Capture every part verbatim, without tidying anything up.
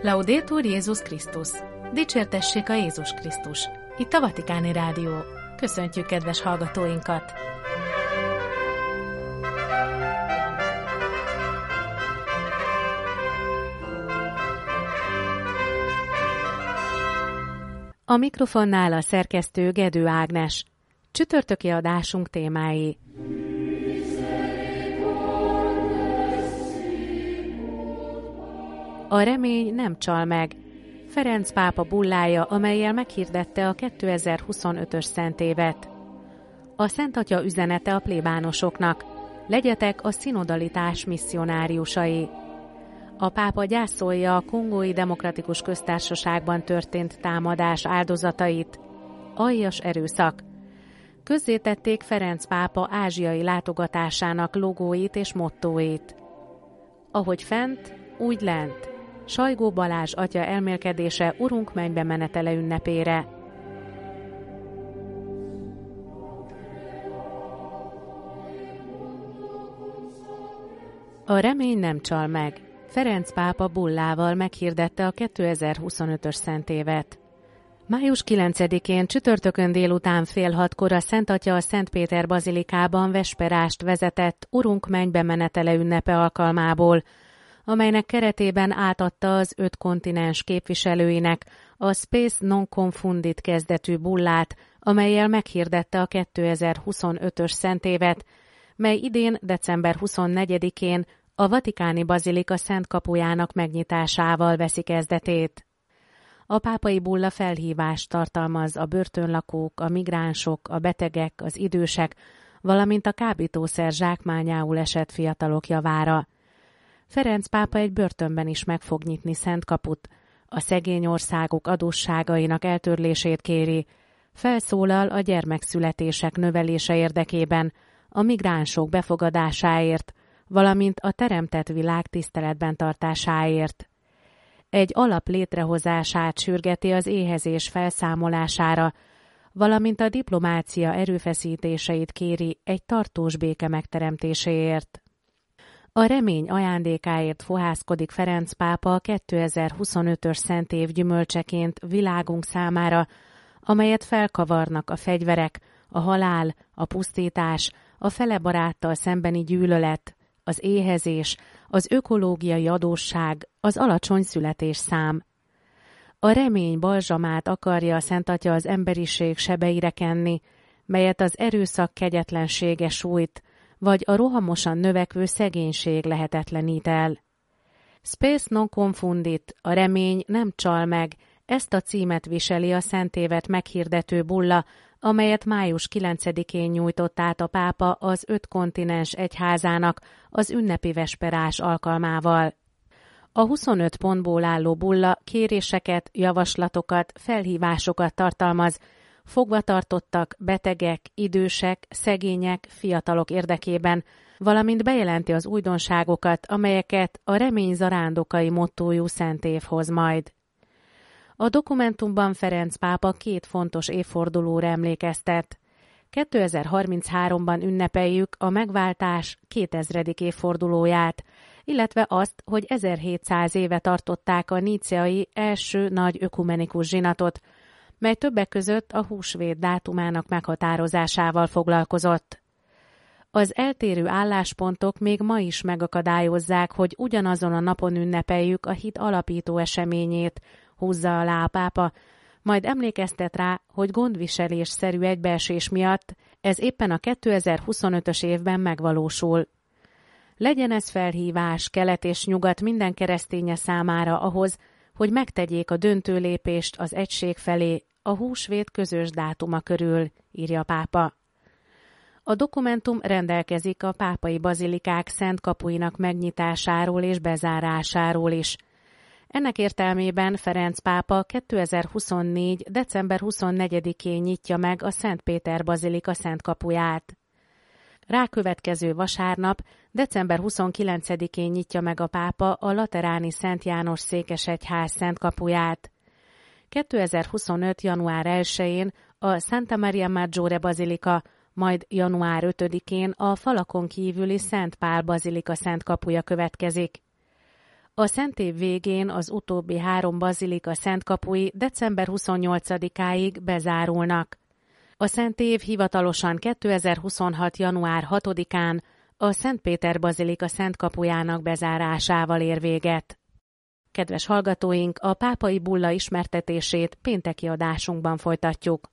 Laudetur Jézus Krisztus! Dicsértessék a Jézus Krisztus! Itt a Vatikáni Rádió. Köszöntjük kedves hallgatóinkat! A mikrofonnál a szerkesztő Gedő Ágnes. Csütörtöki adásunk témái. A remény nem csal meg. Ferenc pápa bullája, amellyel meghirdette a kétezer-huszonötös szentévet. A Szent Atya üzenete a plébánosoknak. Legyetek a szinodalitás misszionáriusai. A pápa gyászolja a Kongói Demokratikus Köztársaságban történt támadás áldozatait. Aljas erőszak. Közzétették Ferenc pápa ázsiai látogatásának logóit és mottóit. Ahogy fent, úgy lent. Sajgó Balázs atya elmélkedése Urunk mennybe menetele ünnepére. A remény nem csal meg. Ferenc pápa bullával meghirdette a kétezer-huszonötös szentévet. május kilencedikén csütörtökön délután fél hatkor a Szent Atya a Szent Péter bazilikában vesperást vezetett Urunk mennybe menetele ünnepe alkalmából, amelynek keretében átadta az öt kontinens képviselőinek a Spes non confundit kezdetű bullát, amellyel meghirdette a kétezer-huszonötös szentévet, mely idén december huszonnegyedikén a Vatikáni Bazilika Szent kapujának megnyitásával veszi kezdetét. A pápai bulla felhívást tartalmaz a börtönlakók, a migránsok, a betegek, az idősek, valamint a kábítószer zsákmányául esett fiatalok javára. Ferenc pápa egy börtönben is meg fog nyitni Szent kaput, a szegény országok adósságainak eltörlését kéri, felszólal a gyermekszületések növelése érdekében, a migránsok befogadásáért, valamint a teremtett világ tiszteletben tartásáért. Egy alap létrehozását sürgeti az éhezés felszámolására, valamint a diplomácia erőfeszítéseit kéri egy tartós béke megteremtéséért. A remény ajándékáért fohászkodik Ferenc pápa a kétezer-huszonötös szentév gyümölcseként világunk számára, amelyet felkavarnak a fegyverek, a halál, a pusztítás, a fele baráttal szembeni gyűlölet, az éhezés, az ökológiai adósság, az alacsony születésszám. A remény balzsamát akarja a Szent Atya az emberiség sebeire kenni, melyet az erőszak kegyetlensége sújt, vagy a rohamosan növekvő szegénység lehetetlenít el. Spes non confundit, a remény nem csal meg, ezt a címet viseli a szentévet meghirdető bulla, amelyet május kilencedikén nyújtott át a pápa az öt kontinens egyházának az ünnepi vesperás alkalmával. A huszonöt pontból álló bulla kéréseket, javaslatokat, felhívásokat tartalmaz, fogvatartottak, betegek, idősek, szegények, fiatalok érdekében, valamint bejelenti az újdonságokat, amelyeket a remény zarándokai mottójú szentév hoz majd. A dokumentumban Ferenc pápa két fontos évfordulóra emlékeztet. kétezer-harmincháromban ünnepeljük a megváltás kétezredik évfordulóját, illetve azt, hogy ezerhétszáz éve tartották a níceai első nagy ökumenikus zsinatot, mely többek között a húsvét dátumának meghatározásával foglalkozott. Az eltérő álláspontok még ma is megakadályozzák, hogy ugyanazon a napon ünnepeljük a hit alapító eseményét, húzza alá a pápa, majd emlékeztet rá, hogy gondviselésszerű egybeesés miatt ez éppen a kétezer-huszonötös évben megvalósul. Legyen ez felhívás kelet és nyugat minden kereszténye számára ahhoz, hogy megtegyék a döntő lépést az egység felé a húsvét közös dátuma körül, írja a pápa. A dokumentum rendelkezik a pápai bazilikák szent kapuinak megnyitásáról és bezárásáról is. Ennek értelmében Ferenc pápa kétezer-huszonnégy. december huszonnegyedikén nyitja meg a Szent Péter bazilika szent kapuját. Rákövetkező vasárnap, december huszonkilencedikén nyitja meg a pápa a lateráni Szent János székesegyház szent kapuját. kétezer-huszonöt. január elsején a Santa Maria Maggiore bazilika, majd január ötödikén a falakon kívüli Szent Pál bazilika szent kapuja következik. A szent év végén az utóbbi három bazilika szentkapui december huszonnyolcadikáig bezárulnak. A szent év hivatalosan kétezer-huszonhat. január hatodikán a Szent Péter bazilika szentkapujának bezárásával ér véget. Kedves hallgatóink, a pápai bulla ismertetését pénteki adásunkban folytatjuk.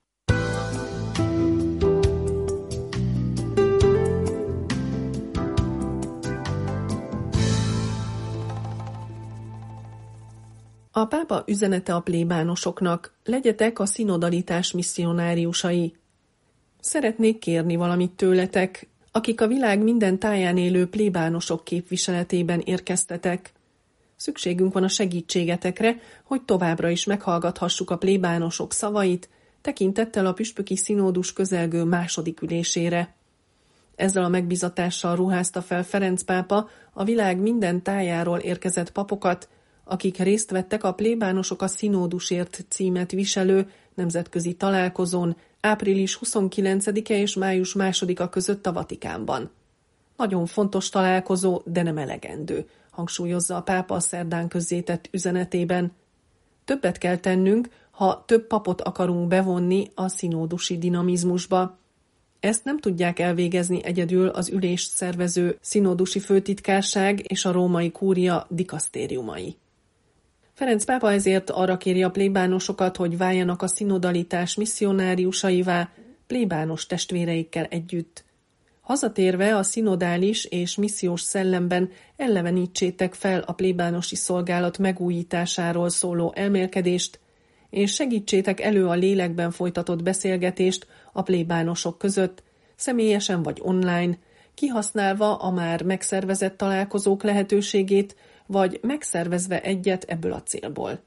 A pápa üzenete a plébánosoknak: legyetek a szinodalitás misszionáriusai. Szeretnék kérni valamit tőletek, akik a világ minden táján élő plébánosok képviseletében érkeztetek. Szükségünk van a segítségetekre, hogy továbbra is meghallgathassuk a plébánosok szavait, tekintettel a püspöki színódus közelgő második ülésére. Ezzel a megbízatással ruházta fel Ferenc pápa a világ minden tájáról érkezett papokat, akik részt vettek a Plébánosok a Színódusért címet viselő nemzetközi találkozón április huszonkilencedike és május másodika között a Vatikánban. Nagyon fontos találkozó, de nem elegendő, hangsúlyozza a pápa a szerdán közzétett üzenetében. Többet kell tennünk, ha több papot akarunk bevonni a színódusi dinamizmusba. Ezt nem tudják elvégezni egyedül az ülést szervező színódusi főtitkárság és a római kúria dikasztériumai. Ferenc pápa ezért arra kéri a plébánosokat, hogy váljanak a szinodalitás misszionáriusaivá, plébános testvéreikkel együtt. Hazatérve a szinodális és missziós szellemben ellevenítsétek fel a plébánosi szolgálat megújításáról szóló elmélkedést, és segítsétek elő a lélekben folytatott beszélgetést a plébánosok között, személyesen vagy online, kihasználva a már megszervezett találkozók lehetőségét, vagy megszervezve egyet ebből a célból.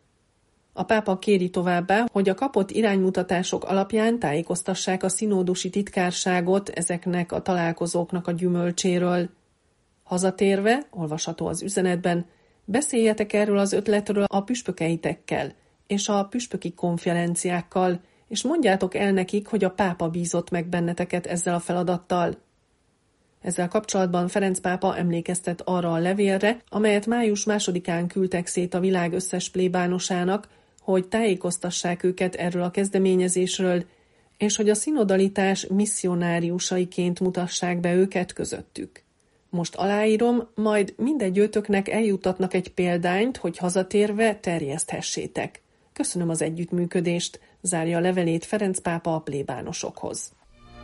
A pápa kéri továbbá, hogy a kapott iránymutatások alapján tájékoztassák a színódusi titkárságot ezeknek a találkozóknak a gyümölcséről. Hazatérve, olvasható az üzenetben, beszéljetek erről az ötletről a püspökeitekkel és a püspöki konferenciákkal, és mondjátok el nekik, hogy a pápa bízott meg benneteket ezzel a feladattal. Ezzel kapcsolatban Ferenc pápa emlékeztet arra a levélre, amelyet május másodikán küldtek szét a világ összes plébánosának, hogy tájékoztassák őket erről a kezdeményezésről, és hogy a szinodalitás misszionáriusaiként mutassák be őket közöttük. Most aláírom, majd mindegyőtöknek eljutatnak egy példányt, hogy hazatérve terjeszthessétek. Köszönöm az együttműködést, zárja a levelét Ferenc pápa a plébánosokhoz.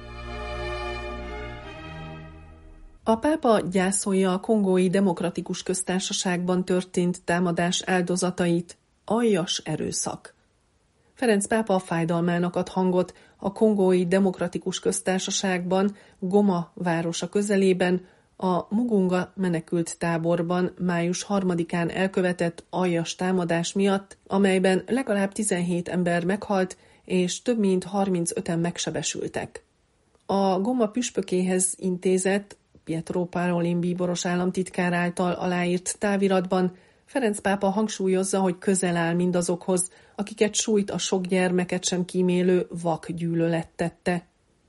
A pápa gyászolja a Kongói Demokratikus Köztársaságban történt támadás áldozatait, aljas erőszak. Ferenc pápa fájdalmának ad hangot a Kongói Demokratikus Köztársaságban, Goma városa közelében, a Mugunga menekült táborban május harmadikán elkövetett aljas támadás miatt, amelyben legalább tizenhét ember meghalt, és több mint harmincöten megsebesültek. A Goma püspökéhez intézett, Pietro Parolin bíboros államtitkár által aláírt táviratban Ferenc pápa hangsúlyozza, hogy közel áll mindazokhoz, akiket sújt a sok gyermeket sem kímélő vak gyűlölet tette.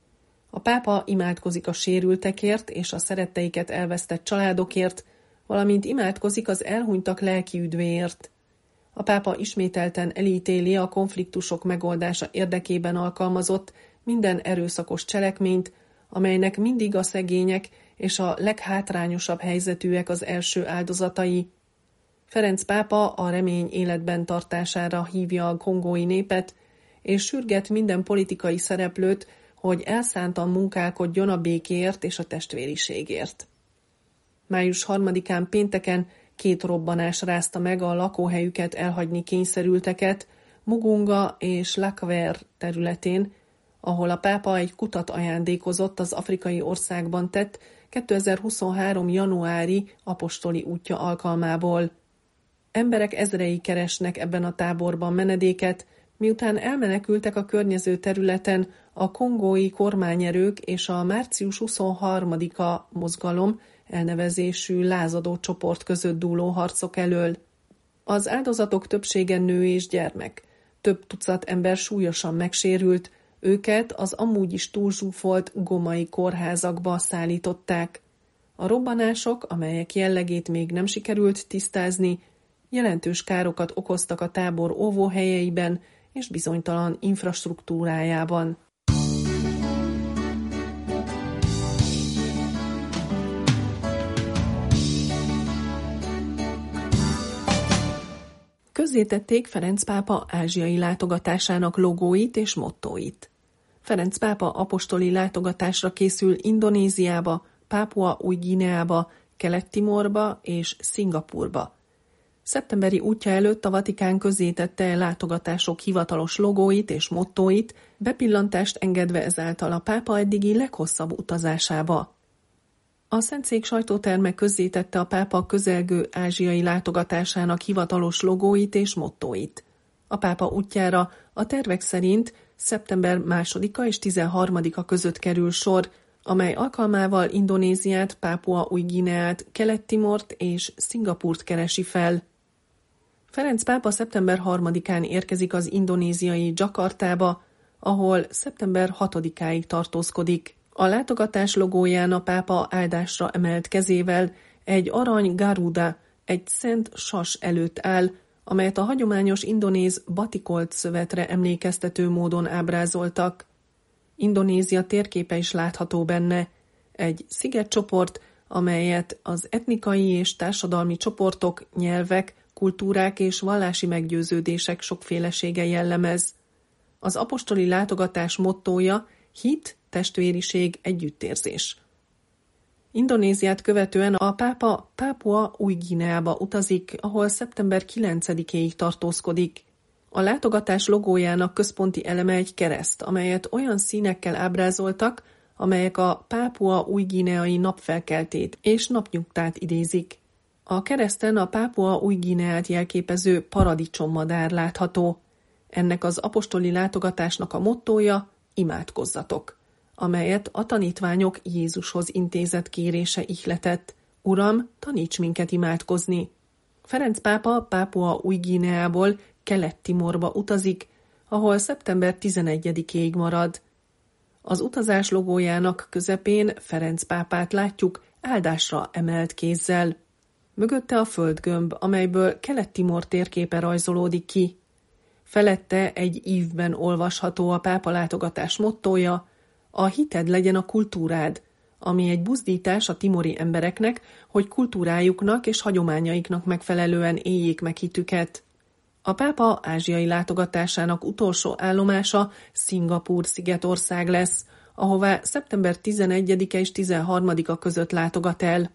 A pápa imádkozik a sérültekért és a szeretteiket elvesztett családokért, valamint imádkozik az elhunytak lelki üdvéért. A pápa ismételten elítéli a konfliktusok megoldása érdekében alkalmazott minden erőszakos cselekményt, amelynek mindig a szegények és a leghátrányosabb helyzetűek az első áldozatai. Ferenc pápa a remény életben tartására hívja a kongói népet, és sürget minden politikai szereplőt, hogy elszántan munkálkodjon a békéért és a testvériségért. május harmadikán pénteken két robbanás rázta meg a lakóhelyüket elhagyni kényszerülteket Mugunga és Lakver területén, ahol a pápa egy kutat ajándékozott az afrikai országban tett kétezer-huszonhárom. januári apostoli útja alkalmából. Emberek ezrei keresnek ebben a táborban menedéket, miután elmenekültek a környező területen a kongói kormányerők és a március huszonharmadika mozgalom elnevezésű lázadó csoport között dúló harcok elől. Az áldozatok többsége nő és gyermek. Több tucat ember súlyosan megsérült, őket az amúgy is túlzsúfolt gomai kórházakba szállították. A robbanások, amelyek jellegét még nem sikerült tisztázni, jelentős károkat okoztak a tábor óvóhelyeiben és bizonytalan infrastruktúrájában. Közzétették Ferenc pápa ázsiai látogatásának logóit és mottóit. Ferenc pápa apostoli látogatásra készül Indonéziába, Pápua Új-Guineába, Kelet-Timorba és Szingapurba. Szeptemberi útja előtt a Vatikán közzétette látogatások hivatalos logóit és mottóit, bepillantást engedve ezáltal a pápa eddigi leghosszabb utazásába. A Szentszék sajtóterme közzétette a pápa közelgő ázsiai látogatásának hivatalos logóit és mottóit. A pápa útjára a tervek szerint szeptember másodika és tizenharmadika között kerül sor, amely alkalmával Indonéziát, Pápua Új-Guineát, Kelet-Timort és Szingapurt keresi fel. Ferenc pápa szeptember harmadikán érkezik az indonéziai Dzsakartába, ahol szeptember hatodikáig tartózkodik. A látogatás logóján a pápa áldásra emelt kezével egy arany garuda, egy szent sas előtt áll, amelyet a hagyományos indonéz batikolt szövetre emlékeztető módon ábrázoltak. Indonézia térképe is látható benne, egy szigetcsoport, amelyet az etnikai és társadalmi csoportok, nyelvek, kultúrák és vallási meggyőződések sokfélesége jellemez. Az apostoli látogatás mottója hit, testvériség, együttérzés. Indonéziát követően a pápa Pápua Új-Guineába utazik, ahol szeptember kilencedikéig tartózkodik. A látogatás logójának központi eleme egy kereszt, amelyet olyan színekkel ábrázoltak, amelyek a Pápua Új-Guineai napfelkeltét és napnyugtát idézik. A kereszten a Pápua Új-Guineát jelképező paradicsommadár látható. Ennek az apostoli látogatásnak a mottója imádkozzatok, amelyet a tanítványok Jézushoz intézett kérése ihletett. Uram, taníts minket imádkozni! Ferenc pápa Pápua Új-Guineából Kelet-Timorba utazik, ahol szeptember tizenegyedikéig marad. Az utazás logójának közepén Ferenc pápát látjuk áldásra emelt kézzel. Mögötte a földgömb, amelyből Kelet-Timor térképe rajzolódik ki. Felette egy ívben olvasható a pápa látogatás mottója, a hited legyen a kultúrád, ami egy buzdítás a timori embereknek, hogy kultúrájuknak és hagyományaiknak megfelelően éljék meg hitüket. A pápa ázsiai látogatásának utolsó állomása Szingapúr szigetország lesz, ahová szeptember tizenegyedike és tizenharmadika között látogat el.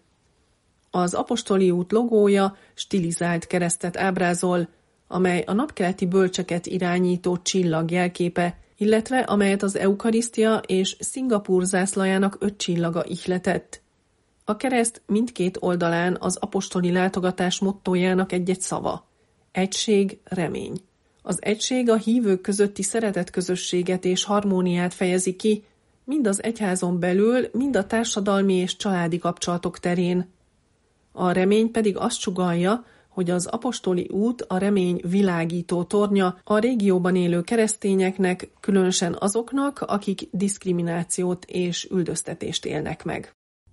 Az apostoli út logója stilizált keresztet ábrázol, amely a napkeleti bölcseket irányító csillag jelképe, illetve amelyet az eukarisztia és Szingapúr zászlajának öt csillaga ihletett. A kereszt mindkét oldalán az apostoli látogatás mottójának egy-egy szava. Egység, remény. Az egység a hívők közötti szeretetközösséget és harmóniát fejezi ki, mind az egyházon belül, mind a társadalmi és családi kapcsolatok terén. A remény pedig azt sugallja, hogy az apostoli út a remény világító tornya a régióban élő keresztényeknek, különösen azoknak, akik diszkriminációt és üldöztetést élnek meg.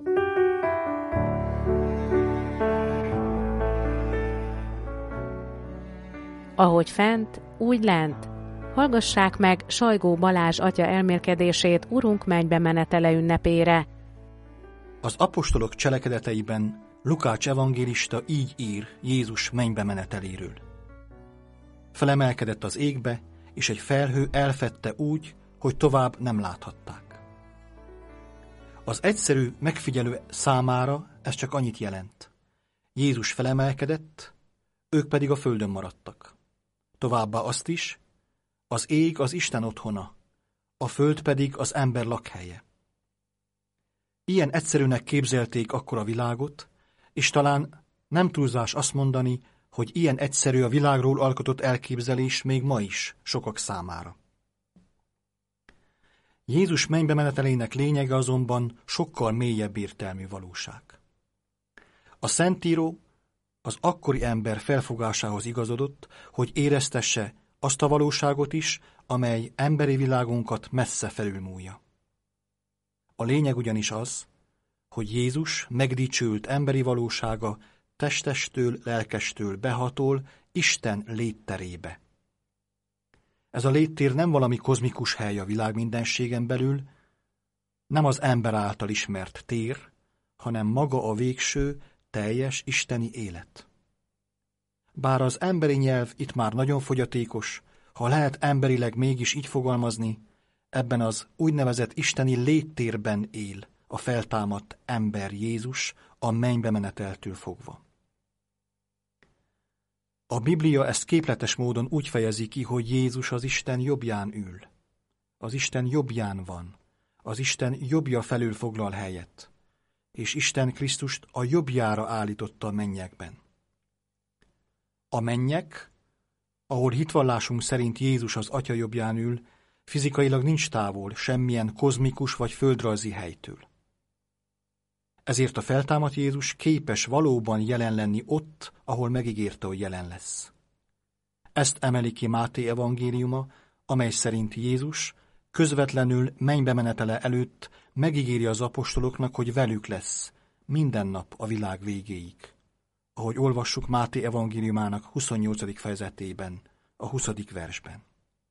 Ahogy fent, úgy lent. Hallgassák meg Sajgó Balázs atya elmélkedését Urunk mennybe menetele ünnepére. Az apostolok cselekedeteiben Lukács evangélista így ír Jézus mennybe meneteléről. Felemelkedett az égbe, és egy felhő elfedte úgy, hogy tovább nem láthatták. Az egyszerű megfigyelő számára ez csak annyit jelent. Jézus felemelkedett, ők pedig a földön maradtak. Továbbá azt is, az ég az Isten otthona, a föld pedig az ember lakhelye. Ilyen egyszerűnek képzelték akkor a világot, és talán nem túlzás azt mondani, hogy ilyen egyszerű a világról alkotott elképzelés még ma is sokak számára. Jézus mennybe menetelének lényege azonban sokkal mélyebb értelmű valóság. A Szentíró az akkori ember felfogásához igazodott, hogy éreztesse azt a valóságot is, amely emberi világunkat messze felülmúlja. A lényeg ugyanis az, hogy Jézus megdicsült emberi valósága testestől, lelkestől behatol Isten létterébe. Ez a léttér nem valami kozmikus hely a világ mindenségen belül, nem az ember által ismert tér, hanem maga a végső, teljes isteni élet. Bár az emberi nyelv itt már nagyon fogyatékos, ha lehet emberileg mégis így fogalmazni, ebben az úgynevezett isteni léttérben él a feltámadt ember Jézus a mennybe meneteltől fogva. A Biblia ezt képletes módon úgy fejezi ki, hogy Jézus az Isten jobbján ül. Az Isten jobbján van. Az Isten jobbja felül foglal helyet. És Isten Krisztust a jobbjára állította a mennyekben. A mennyek, ahol hitvallásunk szerint Jézus az Atya jobbján ül, fizikailag nincs távol semmilyen kozmikus vagy földrajzi helytől. Ezért a feltámadt Jézus képes valóban jelen lenni ott, ahol megígérte, hogy jelen lesz. Ezt emeli ki Máté evangéliuma, amely szerint Jézus közvetlenül mennybe menetele előtt megígéri az apostoloknak, hogy velük lesz minden nap a világ végéig. Ahogy olvassuk Máté evangéliumának huszonnyolcadik fejezetében, a huszadik versben.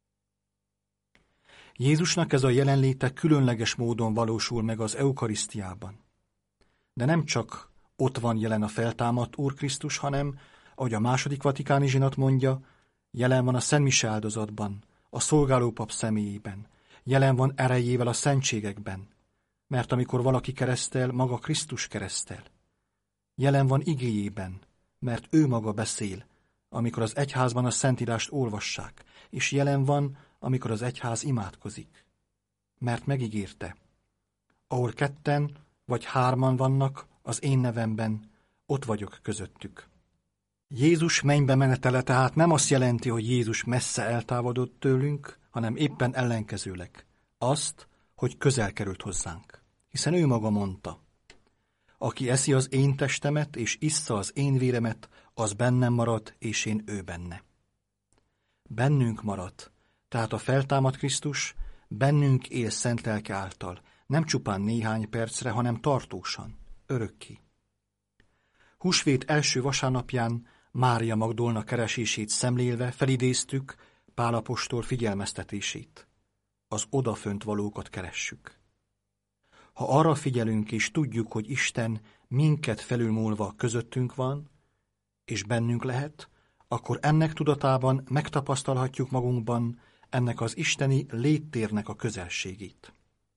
Jézusnak ez a jelenléte különleges módon valósul meg az eukarisztiában. De nem csak ott van jelen a feltámadt Úr Krisztus, hanem, ahogy a második vatikáni zsinat mondja, jelen van a szentmise áldozatban, a szolgálópap személyében, jelen van erejével a szentségekben, mert amikor valaki keresztel, maga Krisztus keresztel. Jelen van igéjében, mert ő maga beszél, amikor az egyházban a Szentírást olvassák, és jelen van, amikor az egyház imádkozik. Mert megígérte, ahol ketten vagy hárman vannak az én nevemben, ott vagyok közöttük. Jézus mennybe menetele tehát nem azt jelenti, hogy Jézus messze eltávolodott tőlünk, hanem éppen ellenkezőleg. Azt, hogy közel került hozzánk. Hiszen ő maga mondta, aki eszi az én testemet és issza az én véremet, az bennem marad, és én ő benne. Bennünk marad, tehát a feltámadt Krisztus bennünk él szent lelke által, nem csupán néhány percre, hanem tartósan, örökké. Húsvét első vasárnapján Mária Magdolna keresését szemlélve felidéztük Pál apostol figyelmeztetését. Az odafönt valókat keressük. Ha arra figyelünk és tudjuk, hogy Isten minket felülmúlva közöttünk van, és bennünk lehet, akkor ennek tudatában megtapasztalhatjuk magunkban ennek az isteni léttérnek a közelségét.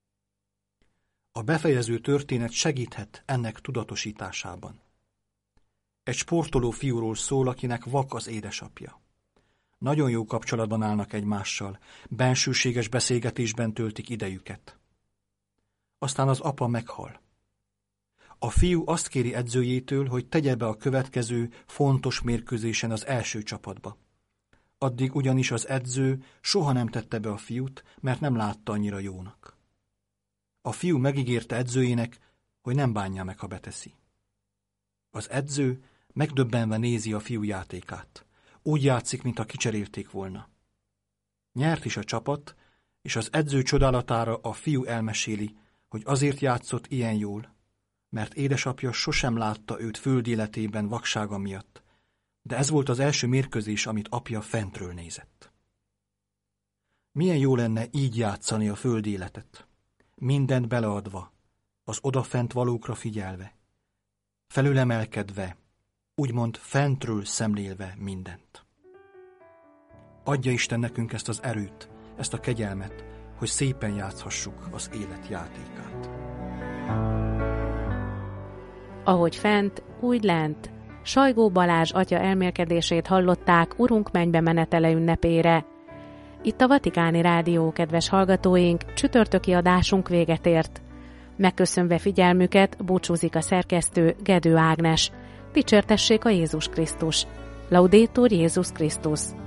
A befejező történet segíthet ennek tudatosításában. Egy sportoló fiúról szól, akinek vak az édesapja. Nagyon jó kapcsolatban állnak egymással, bensőséges beszélgetésben töltik idejüket. Aztán az apa meghal. A fiú azt kéri edzőjétől, hogy tegye be a következő fontos mérkőzésen az első csapatba. Addig ugyanis az edző soha nem tette be a fiút, mert nem látta annyira jónak. A fiú megígérte edzőjének, hogy nem bánja meg, ha beteszi. Az edző megdöbbenve nézi a fiú játékát. Úgy játszik, mintha kicserélték volna. Nyert is a csapat, és az edző csodálatára a fiú elmeséli, hogy azért játszott ilyen jól, mert édesapja sosem látta őt földi életében vaksága miatt, de ez volt az első mérkőzés, amit apja fentről nézett. Milyen jó lenne így játszani a földi életet, mindent beleadva, az odafent valókra figyelve, felülemelkedve, úgymond fentről szemlélve mindent. Adja Isten nekünk ezt az erőt, ezt a kegyelmet, hogy szépen játszhassuk az élet játékát. Ahogy fent, úgy lent. Sajgó Balázs atya elmélkedését hallották Urunk mennybe menetele ünnepére. Itt a Vatikáni Rádió, kedves hallgatóink, csütörtöki adásunk véget ért. Megköszönve figyelmüket búcsúzik a szerkesztő Gedő Ágnes. Dicsértessék a Jézus Krisztus. Laudetur Jézus Krisztus.